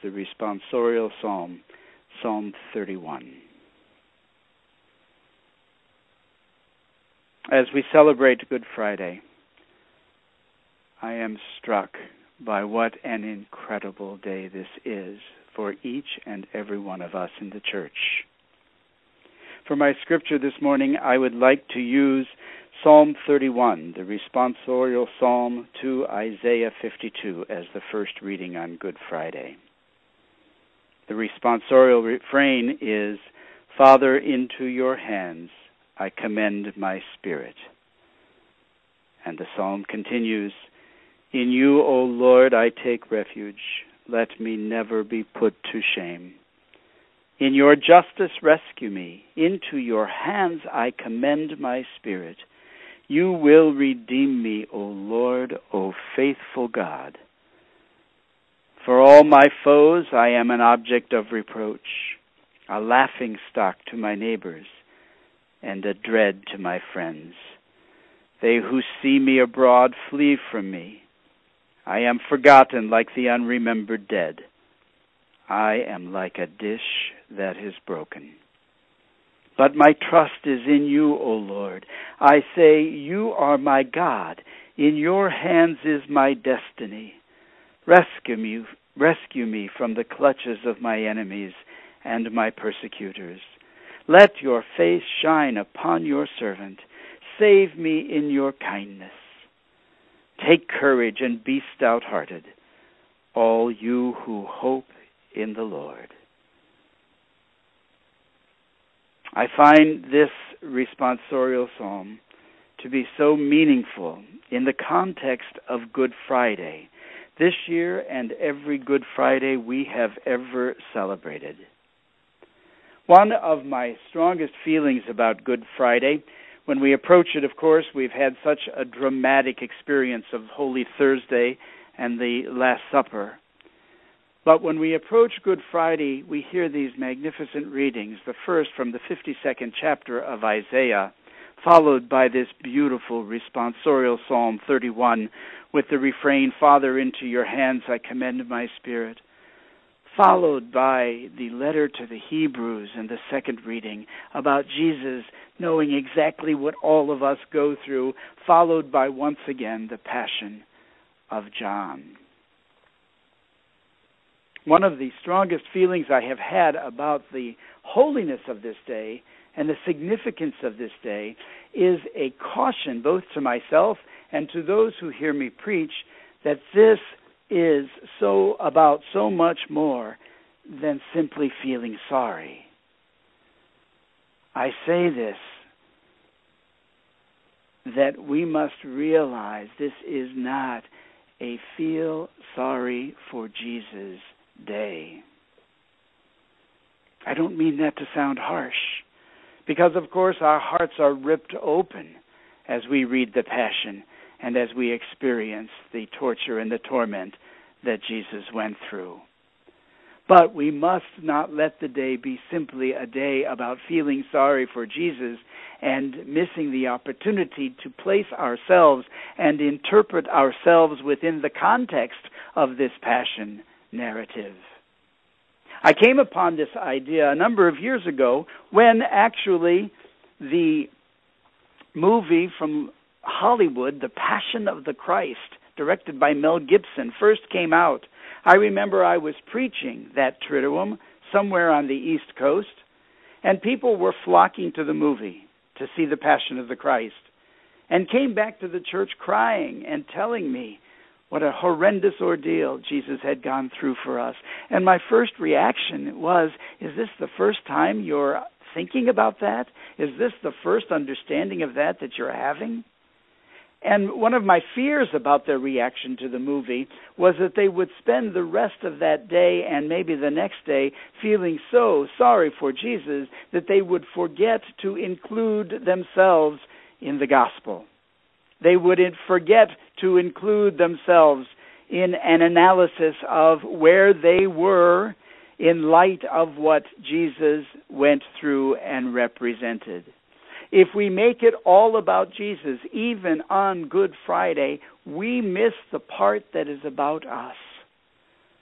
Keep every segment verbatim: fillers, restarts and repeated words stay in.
the responsorial psalm, Psalm thirty-one. As we celebrate Good Friday, I am struck by what an incredible day this is for each and every one of us in the church. For my scripture this morning, I would like to use Psalm thirty-one, the responsorial psalm to Isaiah fifty-two, as the first reading on Good Friday. The responsorial refrain is, "Father, into your hands I commend my spirit." And the psalm continues, "In you, O Lord, I take refuge. Let me never be put to shame. In your justice rescue me. Into your hands I commend my spirit. You will redeem me, O Lord, O faithful God. For all my foes I am an object of reproach, a laughing stock to my neighbors, and a dread to my friends. They who see me abroad flee from me. I am forgotten like the unremembered dead. I am like a dish that is broken. But my trust is in you, O Lord. I say, you are my God. In your hands is my destiny. Rescue me, rescue me from the clutches of my enemies and my persecutors. Let your face shine upon your servant. Save me in your kindness. Take courage and be stout-hearted, all you who hope in the Lord." I find this responsorial psalm to be so meaningful in the context of Good Friday, this year and every Good Friday we have ever celebrated. One of my strongest feelings about Good Friday, when we approach it, of course, we've had such a dramatic experience of Holy Thursday and the Last Supper. But when we approach Good Friday, we hear these magnificent readings, the first from the fifty-second chapter of Isaiah, followed by this beautiful responsorial Psalm thirty-one with the refrain, "Father, into your hands I commend my spirit," followed by the letter to the Hebrews and the second reading about Jesus knowing exactly what all of us go through, followed by once again the Passion of John. One of the strongest feelings I have had about the holiness of this day and the significance of this day is a caution both to myself and to those who hear me preach that this is so about so much more than simply feeling sorry. I say this, that we must realize this is not a feel sorry for Jesus day. I don't mean that to sound harsh, because of course our hearts are ripped open as we read the Passion and as we experience the torture and the torment that Jesus went through. But we must not let the day be simply a day about feeling sorry for Jesus and missing the opportunity to place ourselves and interpret ourselves within the context of this Passion narrative. I came upon this idea a number of years ago when actually the movie from Hollywood, The Passion of the Christ, directed by Mel Gibson, first came out. I remember I was preaching that Triduum somewhere on the East Coast, and people were flocking to the movie to see The Passion of the Christ, and came back to the church crying and telling me what a horrendous ordeal Jesus had gone through for us. And my first reaction was, is this the first time you're thinking about that? Is this the first understanding of that that you're having? And one of my fears about their reaction to the movie was that they would spend the rest of that day and maybe the next day feeling so sorry for Jesus that they would forget to include themselves in the gospel. They would forget to include themselves in an analysis of where they were in light of what Jesus went through and represented. If we make it all about Jesus, even on Good Friday, we miss the part that is about us.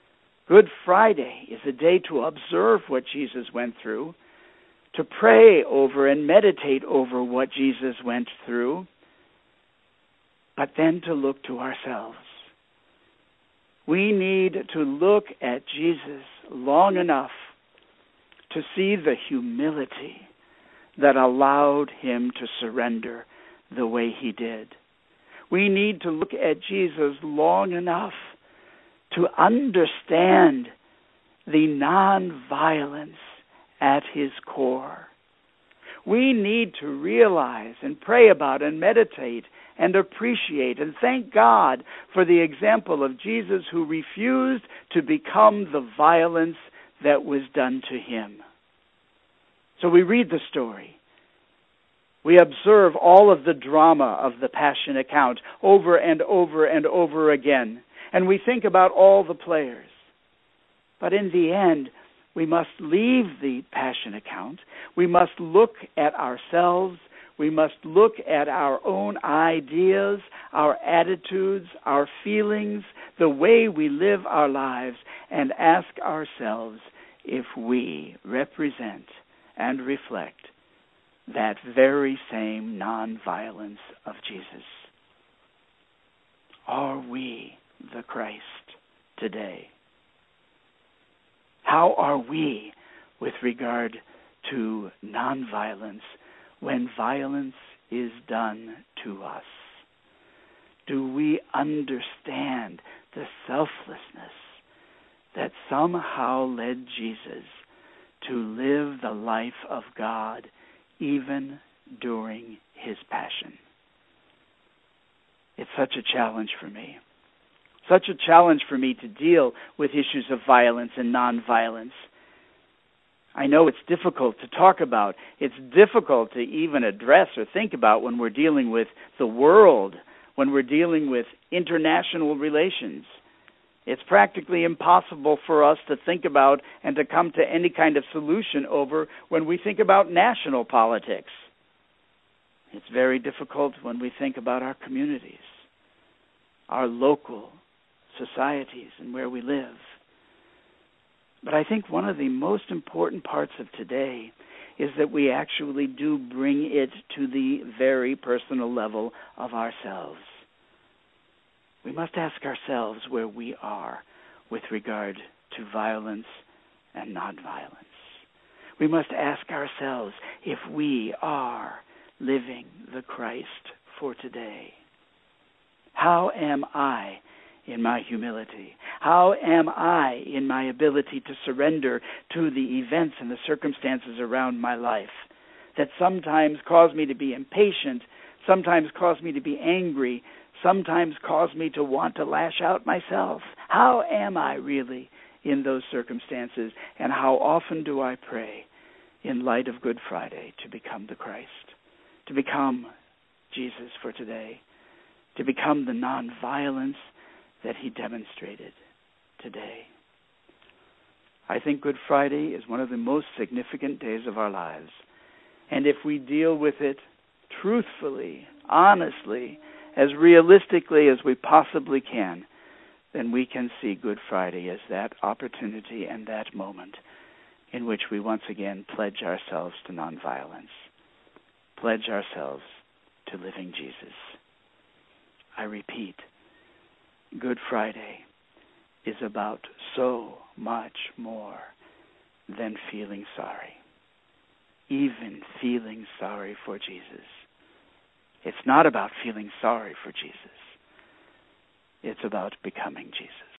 Good Friday is a day to observe what Jesus went through, to pray over and meditate over what Jesus went through, but then to look to ourselves. We need to look at Jesus long enough to see the humility that allowed him to surrender the way he did. We need to look at Jesus long enough to understand the nonviolence at his core. We need to realize and pray about and meditate and appreciate and thank God for the example of Jesus, who refused to become the violence that was done to him. So we read the story. We observe all of the drama of the Passion account over and over and over again. And we think about all the players. But in the end, we must leave the Passion account. We must look at ourselves. We must look at our own ideas, our attitudes, our feelings, the way we live our lives, and ask ourselves if we represent and reflect that very same nonviolence of Jesus. Are we the Christ today? How are we with regard to nonviolence when violence is done to us? Do we understand the selflessness that somehow led Jesus to live the life of God even during his passion? It's such a challenge for me. Such a challenge for me to deal with issues of violence and nonviolence. I know it's difficult to talk about. It's difficult to even address or think about when we're dealing with the world, when we're dealing with international relations. It's practically impossible for us to think about and to come to any kind of solution over when we think about national politics. It's very difficult when we think about our communities, our local societies, and where we live. But I think one of the most important parts of today is that we actually do bring it to the very personal level of ourselves. We must ask ourselves where we are with regard to violence and nonviolence. We must ask ourselves if we are living the Christ for today. How am I in my humility? How am I in my ability to surrender to the events and the circumstances around my life that sometimes cause me to be impatient, sometimes cause me to be angry, sometimes cause me to want to lash out myself? How am I really in those circumstances, and how often do I pray in light of Good Friday to become the Christ, to become Jesus for today, to become the nonviolence that he demonstrated today? I think Good Friday is one of the most significant days of our lives. And if we deal with it truthfully, honestly, as realistically as we possibly can, then we can see Good Friday as that opportunity and that moment in which we once again pledge ourselves to nonviolence, pledge ourselves to living Jesus. I repeat, Good Friday is about so much more than feeling sorry, even feeling sorry for Jesus. It's not about feeling sorry for Jesus. It's about becoming Jesus.